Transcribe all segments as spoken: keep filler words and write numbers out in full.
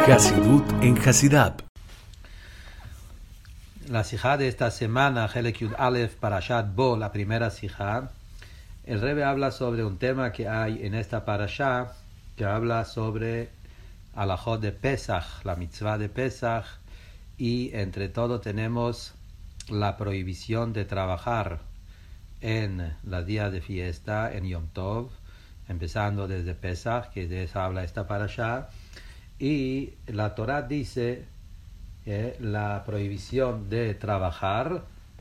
Hasidut en Hasidab. La sijá de esta semana, Helek Yud Aleph Parashat Bo, la primera sijá, el Rebbe habla sobre un tema que hay en esta parashá, que habla sobre alajot de Pesach, la mitzvah de Pesach, y entre todo tenemos la prohibición de trabajar en los días de fiesta, en Yom Tov, empezando desde Pesach, que de eso habla esta parashá, y la Torah dice eh, la prohibición de trabajar,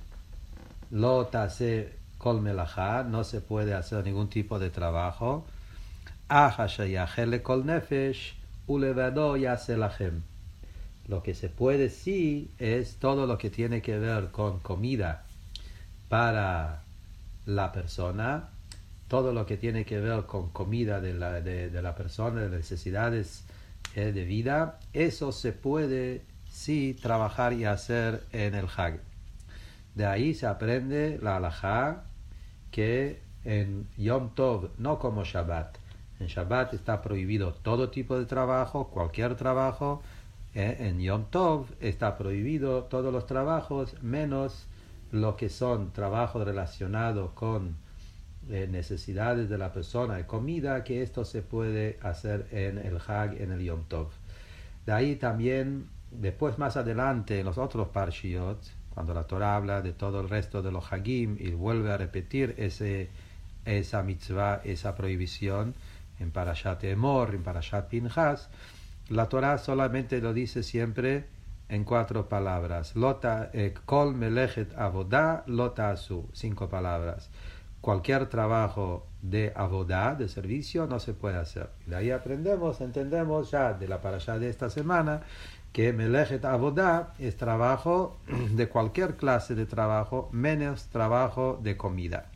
lo tase kol melajá, no se puede hacer ningún tipo de trabajo, aja sheyachel kol nefesh ulevado yase lachem. Lo que se puede sí es todo lo que tiene que ver con comida para la persona, todo lo que tiene que ver con comida de la, de, de la persona, de necesidades eh, de vida, eso se puede sí trabajar y hacer en el Hag. De ahí se aprende la halajá que en Yom Tov, no como Shabbat, en Shabbat está prohibido todo tipo de trabajo, cualquier trabajo. Eh, en Yom Tov está prohibido todos los trabajos, menos lo que son trabajos relacionados con eh, necesidades de la persona de comida, que esto se puede hacer en el Hag, en el Yom Tov. De ahí también, después más adelante, en los otros Parshiot, cuando la Torah habla de todo el resto de los Hagim y vuelve a repetir ese, esa mitzvah, esa prohibición, en Parashat Emor, en Parashat Pinchas, la Torah solamente lo dice siempre en cuatro palabras. Lota, eh, kol melechet avodah lota asu, cinco palabras. Cualquier trabajo de avodah, de servicio, no se puede hacer. Y de ahí aprendemos, entendemos ya de la parashá de esta semana, que melechet avodah es trabajo de cualquier clase de trabajo, menos trabajo de comida.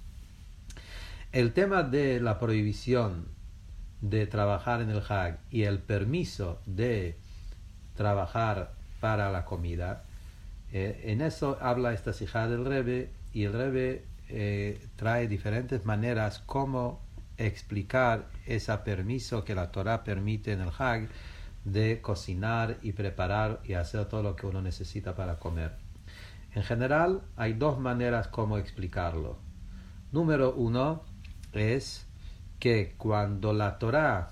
El tema de la prohibición de trabajar en el Hag y el permiso de trabajar para la comida, eh, en eso habla esta sijá del Rebbe, y el Rebbe eh, trae diferentes maneras como explicar ese permiso que la Torah permite en el Hag de cocinar y preparar y hacer todo lo que uno necesita para comer. En general hay dos maneras como explicarlo. Número uno es que cuando la Torah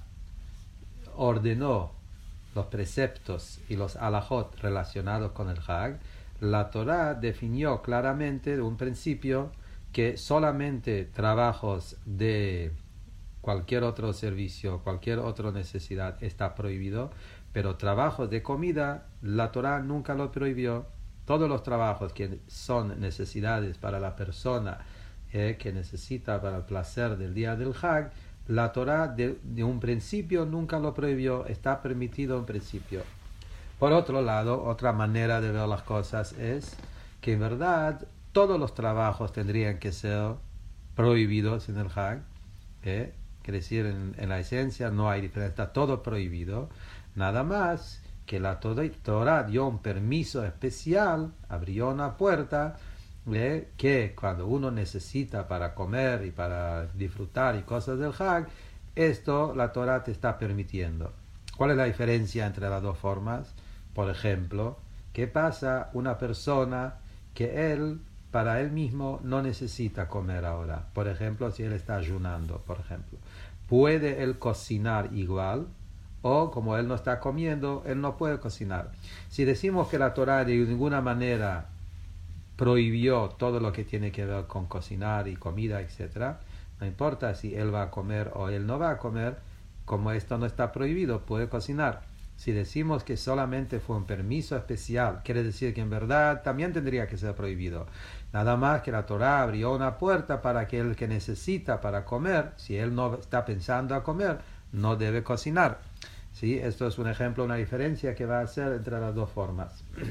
ordenó los preceptos y los alajot relacionados con el Hag, la Torah definió claramente de un principio que solamente trabajos de cualquier otro servicio, cualquier otra necesidad está prohibido, pero trabajos de comida, la Torah nunca lo prohibió. Todos los trabajos que son necesidades para la persona eh, que necesita para el placer del día del Hag, la Torah de, de un principio nunca lo prohibió, está permitido en principio. Por otro lado, otra manera de ver las cosas es que en verdad todos los trabajos tendrían que ser prohibidos en el Hag, ¿eh? Quiere decir, en, en la esencia no hay diferencia, está todo prohibido, nada más que la Torah dio un permiso especial, abrió una puerta, ¿eh? Que cuando uno necesita para comer y para disfrutar y cosas del Hag, esto la Torah te está permitiendo. ¿Cuál es la diferencia entre las dos formas? Por ejemplo, ¿qué pasa una persona que él, para él mismo, no necesita comer ahora? Por ejemplo, si él está ayunando, por ejemplo. ¿Puede él cocinar igual? O como él no está comiendo, él no puede cocinar. Si decimos que la Torah de ninguna manera prohibió todo lo que tiene que ver con cocinar y comida, etcétera, no importa si él va a comer o él no va a comer, como esto no está prohibido, puede cocinar. Si decimos que solamente fue un permiso especial, quiere decir que en verdad también tendría que ser prohibido. Nada más que la Torah abrió una puerta para que el que necesita para comer, si él no está pensando a comer, no debe cocinar. ¿Sí? Esto es un ejemplo, una diferencia que va a ser entre las dos formas.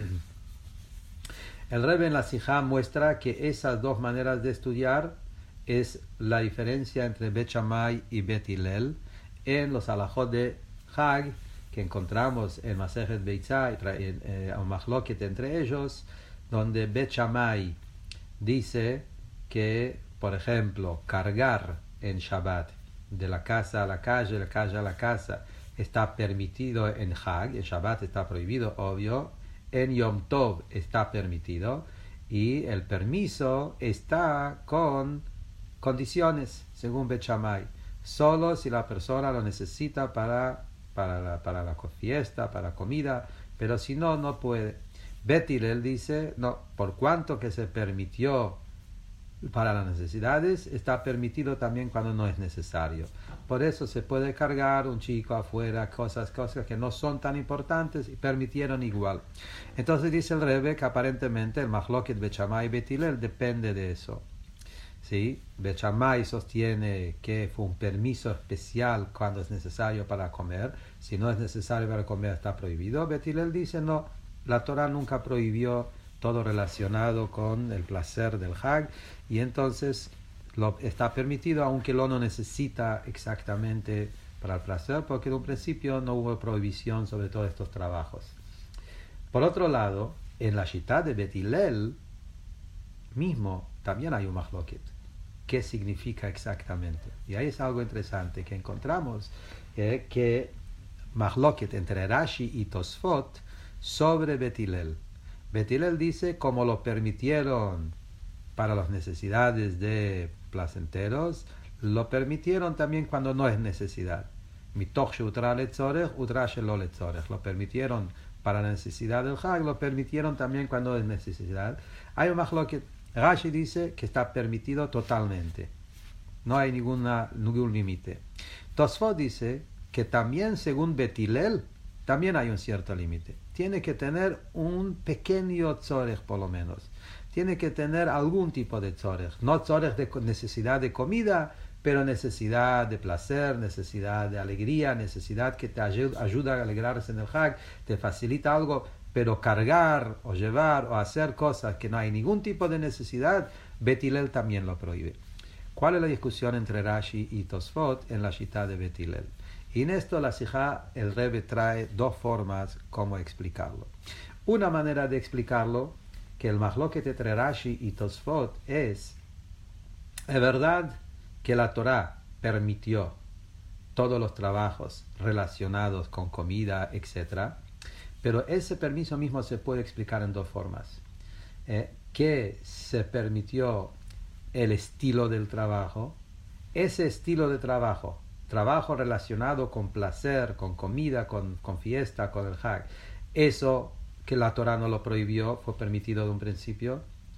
El Rebbe en la Sijá muestra que esas dos maneras de estudiar es la diferencia entre Bet Shammai y Bet Hillel en los alajot de Hag que encontramos en Masejet Beitzá y en eh, un machloket entre ellos, donde Bet Shammai dice que, por ejemplo, cargar en Shabbat de la casa a la calle, de la calle a la casa, está permitido en Hag, en Shabbat está prohibido, obvio, en Yom Tov está permitido, y el permiso está con condiciones, según Bet Shammai. Solo si la persona lo necesita para, para, la, para la fiesta, para comida, pero si no, no puede. Bet Hillel dice, no, por cuanto que se permitió para las necesidades, está permitido también cuando no es necesario. Por eso se puede cargar un chico afuera, cosas, cosas que no son tan importantes, y permitieron igual. Entonces dice el Rebbe que aparentemente el Mahloket Bet Shammai y Bet Hillel depende de eso. ¿Sí? Bet Shammai sostiene que fue un permiso especial cuando es necesario para comer. Si no es necesario para comer, está prohibido. Bet Hillel dice, no, la Torah nunca prohibió todo relacionado con el placer del Hag, y entonces lo está permitido, aunque lo no necesita exactamente para el placer, porque en un principio no hubo prohibición sobre todos estos trabajos. Por otro lado, en la Shitá de Bet Hillel mismo también hay un Mahloket. ¿Qué significa exactamente? Y ahí es algo interesante que encontramos, eh, que Mahloket entre Rashi y Tosfot sobre Bet Hillel. Bet Hillel dice, como lo permitieron para las necesidades de placenteros, lo permitieron también cuando no es necesidad. Mitoch she'utra letzorech, utra she'lo letzorech. Lo permitieron para la necesidad del Hag, lo permitieron también cuando es necesidad. Hay un Mahloket. Rashi dice que está permitido totalmente. No hay ninguna, ningún límite. Tosfot dice que también según Bet Hillel, también hay un cierto límite. Tiene que tener un pequeño tzorech por lo menos. Tiene que tener algún tipo de tzorech. No tzorech de necesidad de comida, pero necesidad de placer, necesidad de alegría, necesidad que te ayuda a alegrarse en el Hag, te facilita algo, pero cargar o llevar o hacer cosas que no hay ningún tipo de necesidad, Bet Hillel también lo prohíbe. ¿Cuál es la discusión entre Rashi y Tosfot en la Shitá de Bet Hillel? Y en esto la Sijá, el Rebbe trae dos formas como explicarlo. Una manera de explicarlo, que el Mahloket entre Rashi y Tosfot es, es verdad que la Torá permitió todos los trabajos relacionados con comida, etcétera, pero ese permiso mismo se puede explicar en dos formas. Eh, que se permitió el estilo del trabajo, ese estilo de trabajo, trabajo relacionado con placer, con comida, con, con fiesta, con el Hag, eso que la Torah no lo prohibió, fue permitido de un principio,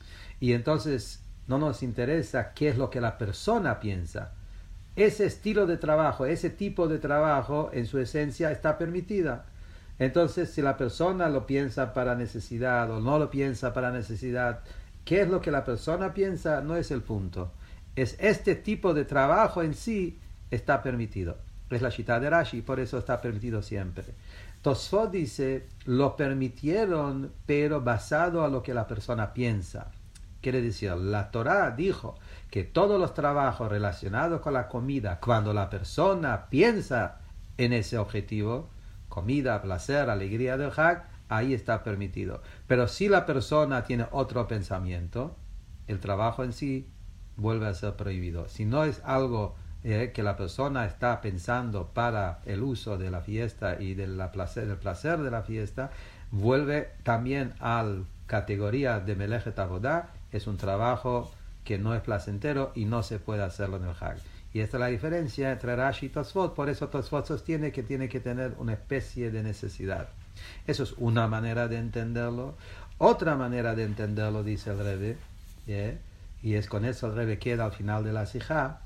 y entonces no nos interesa qué es lo que la persona piensa. Ese estilo de trabajo, ese tipo de trabajo, en su esencia está permitida. Entonces, si la persona lo piensa para necesidad o no lo piensa para necesidad, ¿qué es lo que la persona piensa? No es el punto. Es este tipo de trabajo en sí está permitido. Es la Shitá de Rashi, por eso está permitido siempre. Tosfot dice, lo permitieron, pero basado a lo que la persona piensa. Quiere decir, la Torá dijo que todos los trabajos relacionados con la comida, cuando la persona piensa en ese objetivo, comida, placer, alegría del Hag, ahí está permitido. Pero si la persona tiene otro pensamiento, el trabajo en sí vuelve a ser prohibido. Si no es algo eh, que la persona está pensando para el uso de la fiesta y de la placer, del placer de la fiesta, vuelve también a la categoría de Melechet Avodah, es un trabajo que no es placentero y no se puede hacerlo en el Hag. Y esta es la diferencia entre Rashi y Tosfot. Por eso Tosfot sostiene que tiene que tener una especie de necesidad. Eso es una manera de entenderlo. Otra manera de entenderlo, dice el Rebbe, ¿eh? Y es con eso el Rebbe queda al final de la Sijá,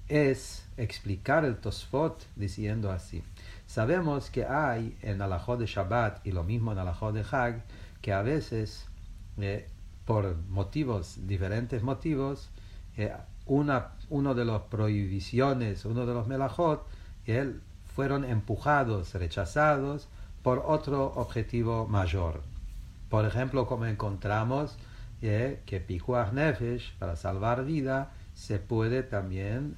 es explicar el Tosfot diciendo así. Sabemos que hay en Alajot de Shabbat y lo mismo en Alajot de Hag, que a veces, eh, por motivos, diferentes motivos, eh, una, uno de las prohibiciones, uno de los melajot, eh, fueron empujados, rechazados por otro objetivo mayor. Por ejemplo, como encontramos eh, que Pikuach Nefesh, para salvar vida, se puede también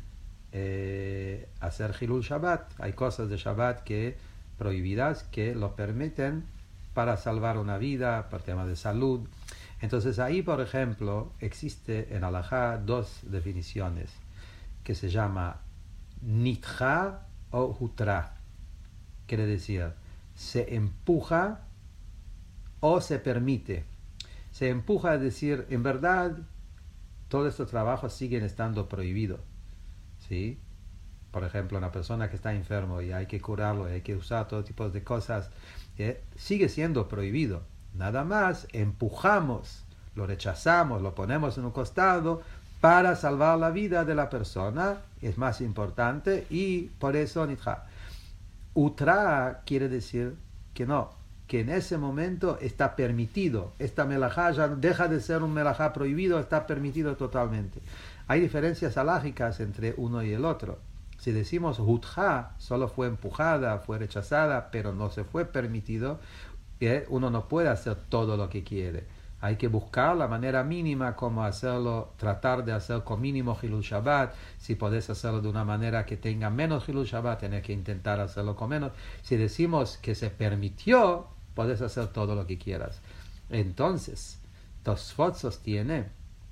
eh, hacer Hilul Shabbat. Hay cosas de Shabbat que prohibidas que lo permiten para salvar una vida, por temas de salud. Entonces ahí, por ejemplo, existe en Halajá dos definiciones que se llama Nitja o Hutra. quiere decir, se empuja o se permite. Se empuja a decir, en verdad, todos estos trabajos siguen estando prohibidos, ¿sí? Por ejemplo, una persona que está enfermo y hay que curarlo, y hay que usar todo tipo de cosas, ¿eh? Sigue siendo prohibido. Nada más empujamos, lo rechazamos, lo ponemos en un costado para salvar la vida de la persona, es más importante, y por eso nitja. Utra quiere decir que no, que en ese momento está permitido. Esta melajá ya deja de ser un melajá prohibido, está permitido totalmente. Hay diferencias halajicas entre uno y el otro. Si decimos hutja, solo fue empujada, fue rechazada, pero no se fue permitido, eh, uno no puede hacer todo lo que quiere. Hay que buscar la manera mínima como hacerlo, tratar de hacer con mínimo Hilul Shabbat. Si podés hacerlo de una manera que tenga menos Hilul Shabbat, tenés que intentar hacerlo con menos. Si decimos que se permitió, podés hacer todo lo que quieras. Entonces, Tosfot sostiene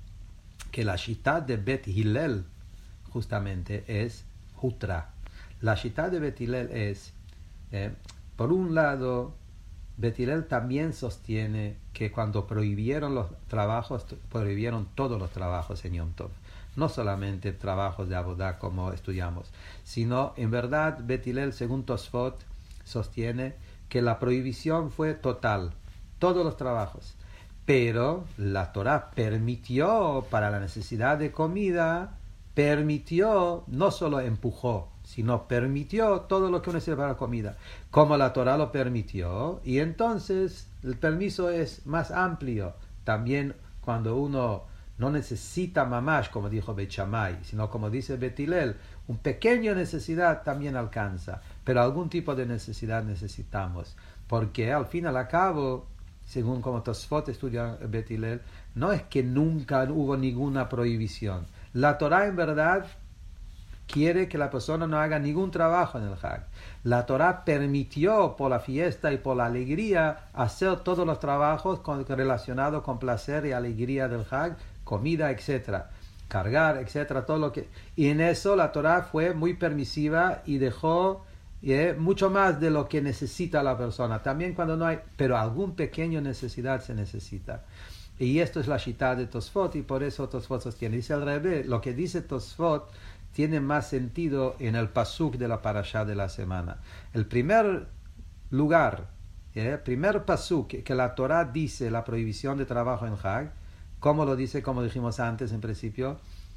que la shita de Bet Hillel justamente es Hutra. La shita de Bet Hillel es, eh, por un lado, Bet Hillel también sostiene que cuando prohibieron los trabajos, prohibieron todos los trabajos en Yom Tov. No solamente trabajos de Abodá como estudiamos, sino en verdad Bet Hillel, según Tosfot, sostiene que la prohibición fue total, todos los trabajos. Pero la Torá permitió para la necesidad de comida, permitió, no solo empujó, sino permitió todo lo que uno necesita para la comida, como la Torá lo permitió, y entonces el permiso es más amplio. También cuando uno no necesita mamash, como dijo Beit Shammai, sino como dice Bet Hillel, un pequeño necesidad también alcanza, pero algún tipo de necesidad necesitamos, porque al fin y al cabo, según como Tosfot estudia Bet Hillel, no es que nunca hubo ninguna prohibición. La Torá en verdad quiere que la persona no haga ningún trabajo en el Hag. La Torá permitió por la fiesta y por la alegría hacer todos los trabajos con, relacionados con placer y alegría del Hag, comida, etcétera, cargar, etcétera, todo lo que... Y en eso la Torá fue muy permisiva y dejó eh, mucho más de lo que necesita la persona. También cuando no hay... Pero algún pequeño necesidad se necesita. Y esto es la shita de Tosfot, y por eso Tosfot sostiene. Dice el Rebbe, lo que dice Tosfot tiene más sentido en el pasuk de la parashá de la semana. El primer lugar, el ¿eh? primer pasuk que la Torá dice la prohibición de trabajo en Hag, como lo dice, como dijimos antes en principio,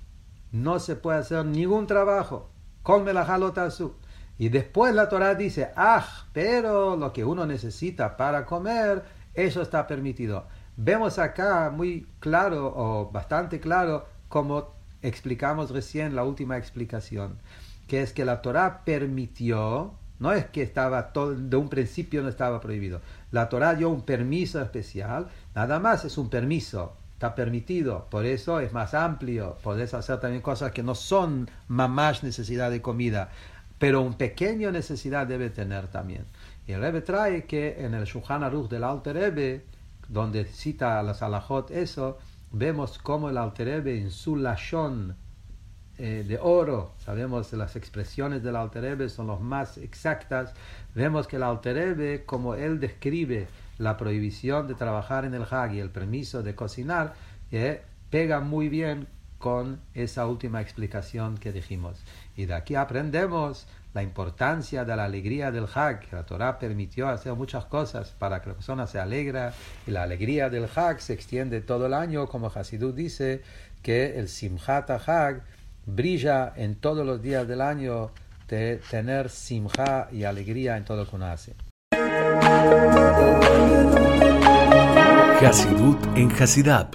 no se puede hacer ningún trabajo, con melajá lo tasú. Y después la Torá dice, ah, pero lo que uno necesita para comer, eso está permitido. Vemos acá muy claro, o bastante claro, como explicamos recién la última explicación, que es que la Torá permitió, no es que estaba todo, de un principio no estaba prohibido. La Torá dio un permiso especial, nada más es un permiso, está permitido, por eso es más amplio, podés hacer también cosas que no son mamash necesidad de comida, pero un pequeño necesidad debe tener también. Y el Rebbe trae que en el Shulchan Aruch del Alter Rebbe, donde cita a las alajot eso, vemos cómo el Alter Rebbe en su lashon eh, de oro, sabemos que las expresiones del Alter Rebbe son las más exactas, vemos que el Alter Rebbe, como él describe la prohibición de trabajar en el Hag y el permiso de cocinar, eh, pega muy bien con esa última explicación que dijimos. Y de aquí aprendemos la importancia de la alegría del Hag, que la Torá permitió hacer muchas cosas para que la persona se alegre, y la alegría del Hag se extiende todo el año, como Hasidut dice, que el Simchat Hag brilla en todos los días del año, de tener simcha y alegría en todo lo que uno hace. Hasidut en Hasidab.